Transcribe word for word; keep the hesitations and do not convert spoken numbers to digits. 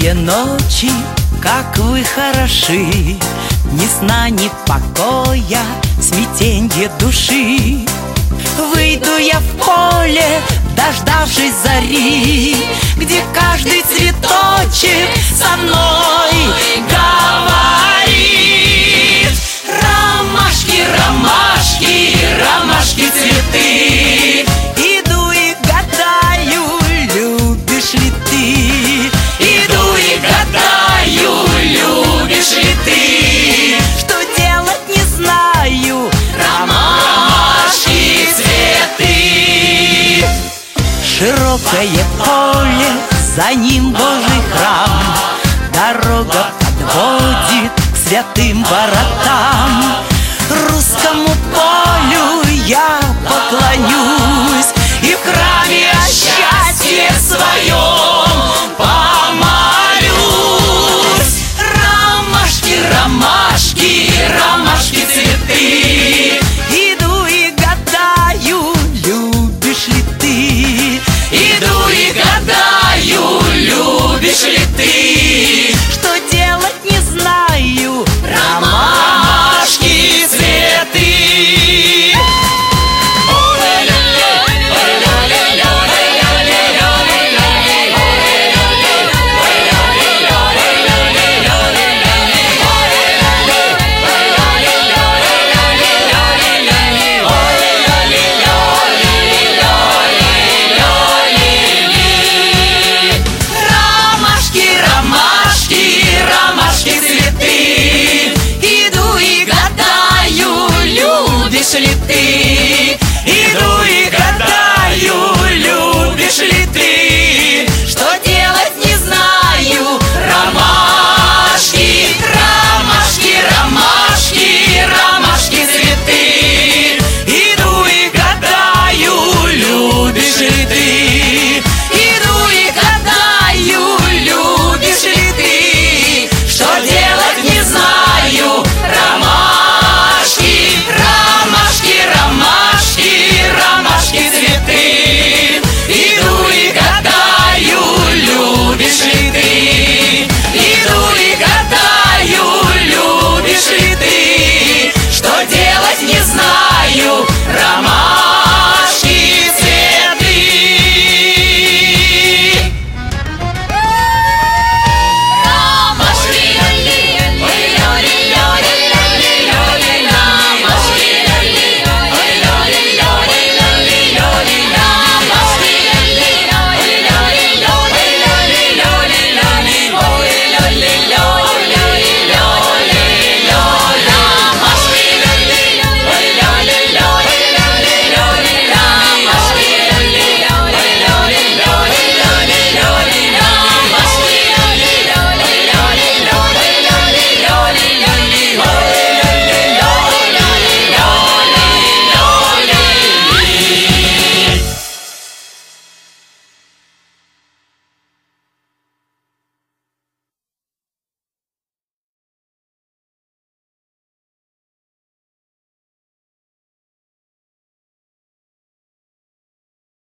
Тихие ночи, как вы хороши, ни сна, ни покоя, смятенье души. Выйду я в поле, дождавшись зари, где каждый цветочек со мной говорит: ромашки, ромашки, ромашки цветы. Иду и гадаю, любишь ли ты? Иду и гадаю, любишь ли ты? Что делать не знаю, ромашки цветы. Широкое поле, за ним Божий храм, дорога подводит к святым воротам. Русскому полю я поклонюсь.